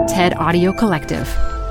TED Audio Collective.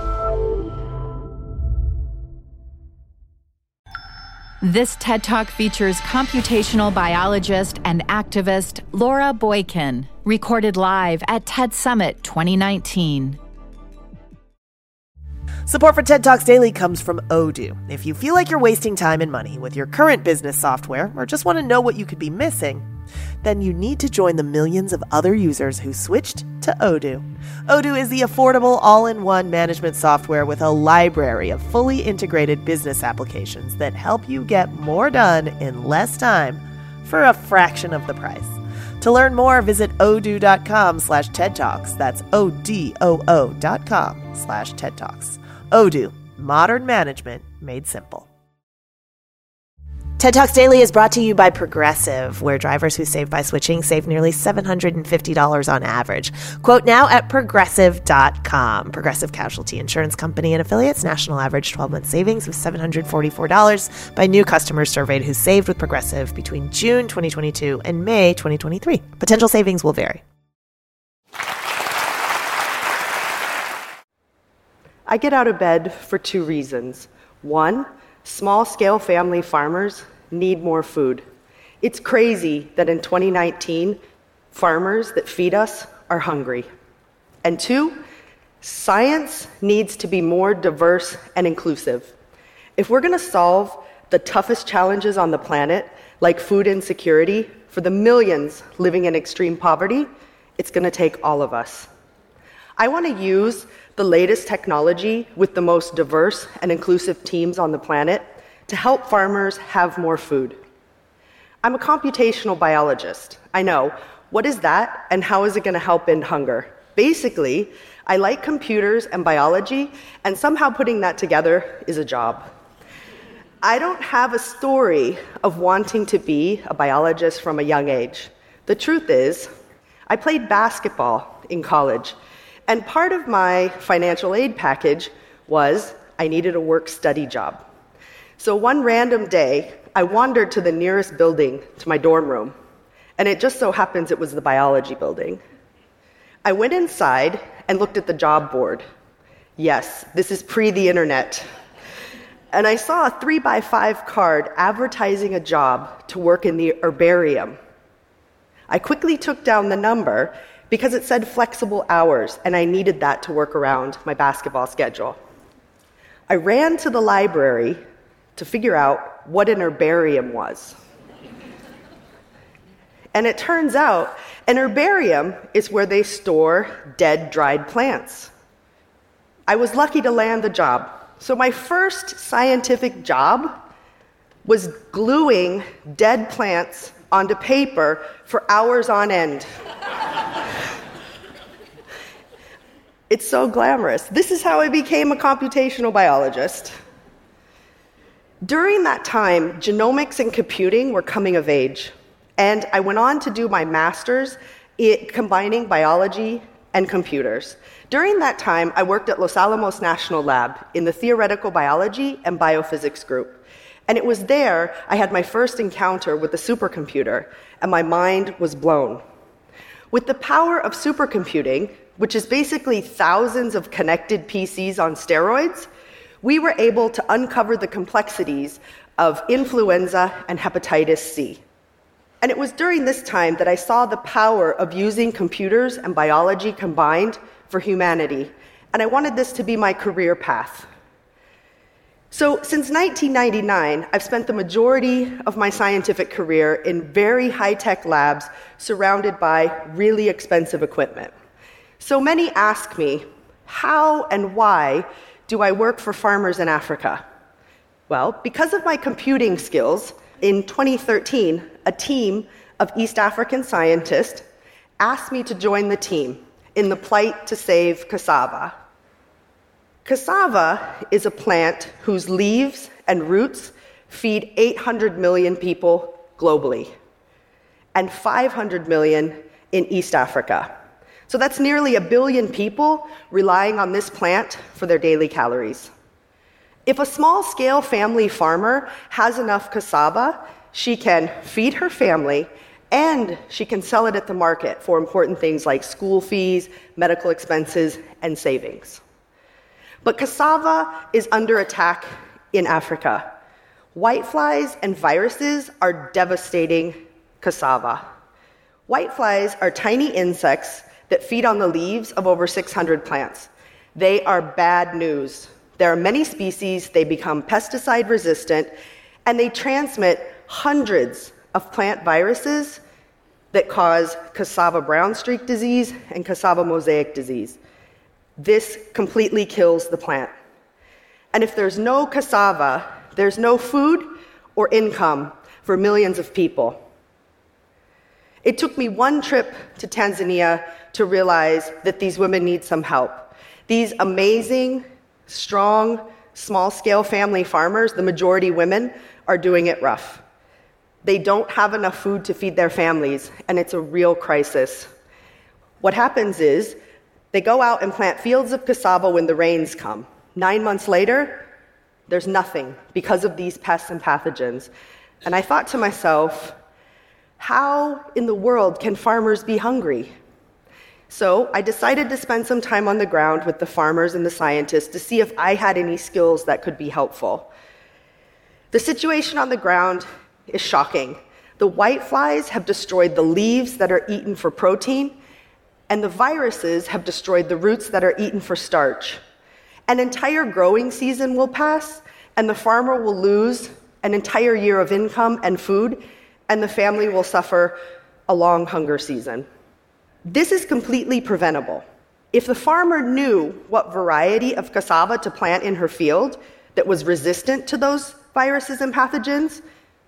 This TED Talk features computational biologist and activist Laura Boykin, recorded live at TED Summit 2019. Support for TED Talks Daily comes from Odoo. If you feel like you're wasting time and money with your current business software or just want to know what you could be missing, then you need to join the millions of other users who switched to Odoo. Odoo is the affordable all-in-one management software with a library of fully integrated business applications that help you get more done in less time for a fraction of the price. To learn more, visit odoo.com/TED Talks. That's ODOO.com/TED Talks. Odoo, modern management made simple. TED Talks Daily is brought to you by Progressive, where drivers who save by switching save nearly $750 on average. Quote now at Progressive.com. Progressive Casualty Insurance Company and affiliates. National average 12-month savings of $744 by new customers surveyed who saved with Progressive between June 2022 and May 2023. Potential savings will vary. I get out of bed for two reasons. One, small-scale family farmers need more food. It's crazy that in 2019, farmers that feed us are hungry. And two, science needs to be more diverse and inclusive. If we're going to solve the toughest challenges on the planet, like food insecurity, for the millions living in extreme poverty, it's going to take all of us. I want to use the latest technology with the most diverse and inclusive teams on the planet to help farmers have more food. I'm a computational biologist. I know. What is that, and how is it going to help end hunger? Basically, I like computers and biology, and somehow putting that together is a job. I don't have a story of wanting to be a biologist from a young age. The truth is, I played basketball in college. And part of my financial aid package was I needed a work-study job. So one random day, I wandered to the nearest building to my dorm room, and it just so happens it was the biology building. I went inside and looked at the job board. Yes, this is pre the internet. And I saw a 3x5 card advertising a job to work in the herbarium. I quickly took down the number because it said flexible hours, and I needed that to work around my basketball schedule. I ran to the library to figure out what an herbarium was. And it turns out an herbarium is where they store dead, dried plants. I was lucky to land the job. So my first scientific job was gluing dead plants onto paper for hours on end. It's so glamorous. This is how I became a computational biologist. During that time, genomics and computing were coming of age, and I went on to do my master's combining biology and computers. During that time, I worked at Los Alamos National Lab in the theoretical biology and biophysics group. And it was there I had my first encounter with the supercomputer, and my mind was blown. With the power of supercomputing, which is basically thousands of connected PCs on steroids, we were able to uncover the complexities of influenza and hepatitis C. And it was during this time that I saw the power of using computers and biology combined for humanity, and I wanted this to be my career path. So since 1999, I've spent the majority of my scientific career in very high-tech labs surrounded by really expensive equipment. So many ask me, how and why do I work for farmers in Africa? Well, because of my computing skills, in 2013, a team of East African scientists asked me to join the team in the plight to save cassava. Cassava is a plant whose leaves and roots feed 800 million people globally, and 500 million in East Africa. So that's nearly 1 billion people relying on this plant for their daily calories. If a small-scale family farmer has enough cassava, she can feed her family And she can sell it at the market for important things like school fees, medical expenses, and savings. But cassava is under attack in Africa. Whiteflies and viruses are devastating cassava. Whiteflies are tiny insects that feed on the leaves of over 600 plants. They are bad news. There are many species, they become pesticide resistant, and they transmit hundreds of plant viruses that cause cassava brown streak disease and cassava mosaic disease. This completely kills the plant. And if there's no cassava, there's no food or income for millions of people. It took me one trip to Tanzania to realize that these women need some help. These amazing, strong, small-scale family farmers, the majority women, are doing it rough. They don't have enough food to feed their families, and it's a real crisis. What happens is they go out and plant fields of cassava when the rains come. 9 months later, there's nothing because of these pests and pathogens. And I thought to myself, how in the world can farmers be hungry? So I decided to spend some time on the ground with the farmers and the scientists to see if I had any skills that could be helpful. The situation on the ground is shocking. The whiteflies have destroyed the leaves that are eaten for protein, and the viruses have destroyed the roots that are eaten for starch. An entire growing season will pass, and the farmer will lose an entire year of income and food, and the family will suffer a long hunger season. This is completely preventable. If the farmer knew what variety of cassava to plant in her field that was resistant to those viruses and pathogens,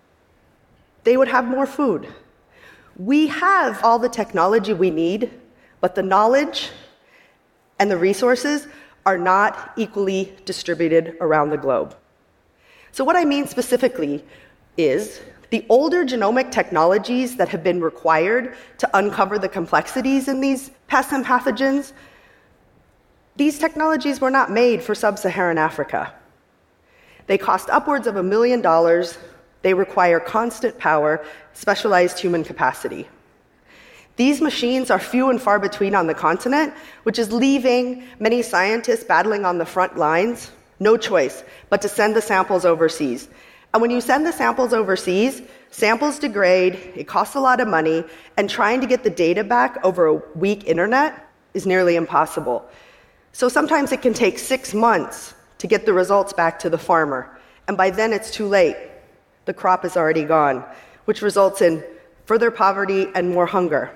they would have more food. We have all the technology we need, but the knowledge and the resources are not equally distributed around the globe. So what I mean specifically is the older genomic technologies that have been required to uncover the complexities in these pests and pathogens, these technologies were not made for sub-Saharan Africa. They cost upwards of $1 million. They require constant power, specialized human capacity. These machines are few and far between on the continent, which is leaving many scientists battling on the front lines, no choice but to send the samples overseas. And when you send the samples overseas, samples degrade, it costs a lot of money, and trying to get the data back over a weak internet is nearly impossible. So sometimes it can take 6 months to get the results back to the farmer, and by then it's too late. The crop is already gone, which results in further poverty and more hunger.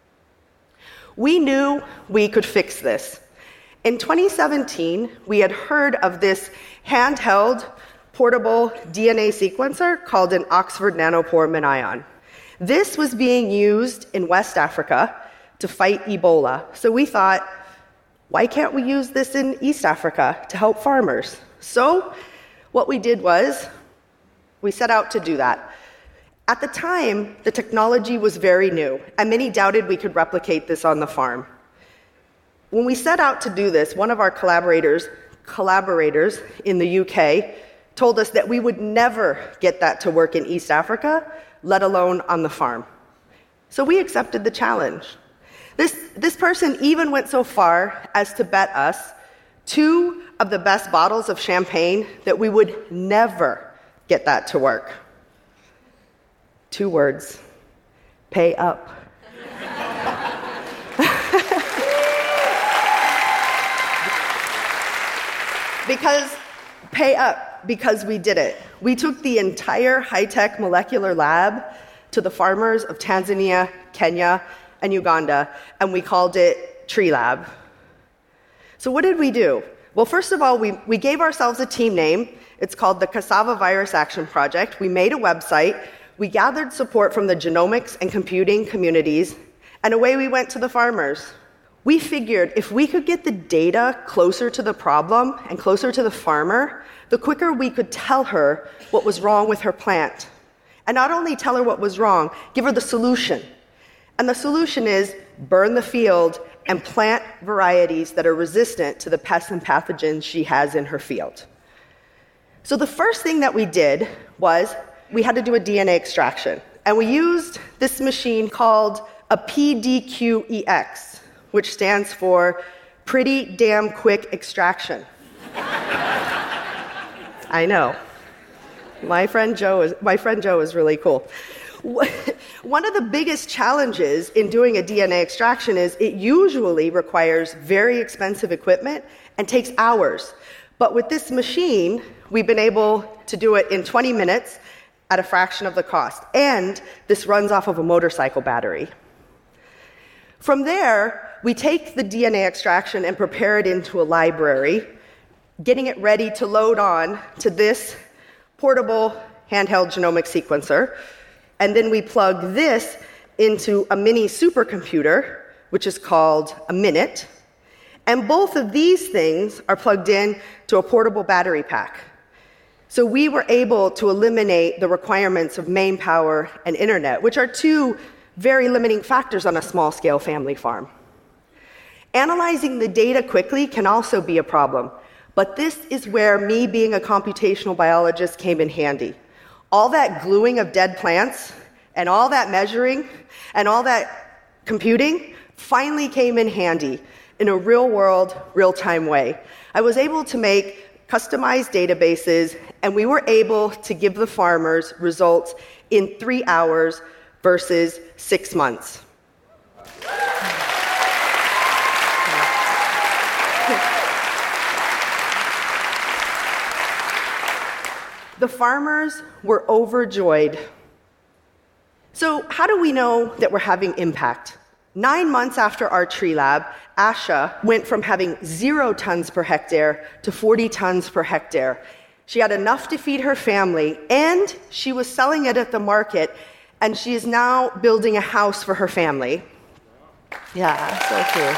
We knew we could fix this. In 2017, we had heard of this handheld, portable DNA sequencer called an Oxford Nanopore MinION. This was being used in West Africa to fight Ebola. So we thought, why can't we use this in East Africa to help farmers? So what we did was, we set out to do that. At the time, the technology was very new, and many doubted we could replicate this on the farm. When we set out to do this, one of our collaborators in the UK told us that we would never get that to work in East Africa, let alone on the farm. So we accepted the challenge. This person even went so far as to bet us 2 of the best bottles of champagne that we would never get that to work. 2 words: pay up. Because we did it. We took the entire high-tech molecular lab to the farmers of Tanzania, Kenya, and Uganda, and we called it Tree Lab. So what did we do? Well, first of all, we gave ourselves a team name. It's called the Cassava Virus Action Project. We made a website. We gathered support from the genomics and computing communities, and away we went to the farmers. We figured if we could get the data closer to the problem and closer to the farmer, the quicker we could tell her what was wrong with her plant. And not only tell her what was wrong, give her the solution. And the solution is burn the field and plant varieties that are resistant to the pests and pathogens she has in her field. So the first thing that we did was we had to do a DNA extraction. And we used this machine called a PDQ-EX, which stands for Pretty Damn Quick Extraction. I know. My friend Joe is really cool. One of the biggest challenges in doing a DNA extraction is it usually requires very expensive equipment and takes hours. But with this machine, we've been able to do it in 20 minutes at a fraction of the cost. And this runs off of a motorcycle battery. From there, we take the DNA extraction and prepare it into a library, getting it ready to load on to this portable handheld genomic sequencer. And then we plug this into a mini supercomputer, which is called a Minute. And both of these things are plugged in to a portable battery pack. So we were able to eliminate the requirements of main power and internet, which are two very limiting factors on a small-scale family farm. Analyzing the data quickly can also be a problem, but this is where me being a computational biologist came in handy. All that gluing of dead plants and all that measuring and all that computing finally came in handy in a real-world, real-time way. I was able to make customized databases, and we were able to give the farmers results in 3 hours versus 6 months. The farmers were overjoyed. So how do we know that we're having impact? 9 months after our tree lab, Asha went from having 0 tons per hectare to 40 tons per hectare. She had enough to feed her family, and she was selling it at the market, and she is now building a house for her family. Yeah, so cool.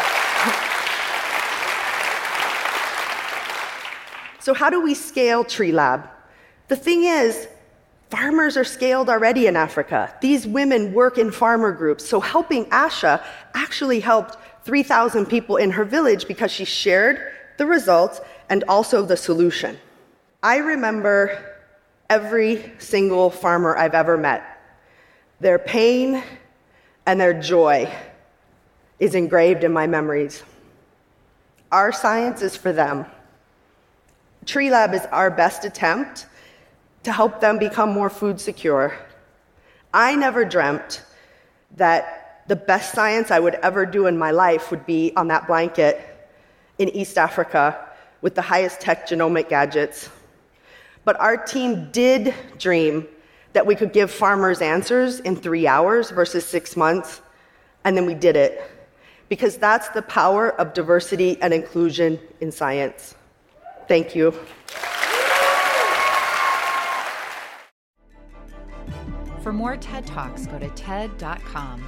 So how do we scale Tree Lab? The thing is, farmers are scaled already in Africa. These women work in farmer groups, so helping Asha actually helped 3,000 people in her village because she shared the results and also the solution. I remember every single farmer I've ever met. Their pain and their joy is engraved in my memories. Our science is for them. Tree Lab is our best attempt to help them become more food secure. I never dreamt that the best science I would ever do in my life would be on that blanket in East Africa with the highest tech genomic gadgets. But our team did dream that we could give farmers answers in 3 hours versus 6 months, and then we did it. Because that's the power of diversity and inclusion in science. Thank you. For more TED Talks, go to TED.com.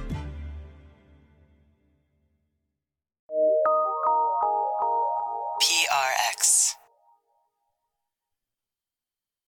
PRX.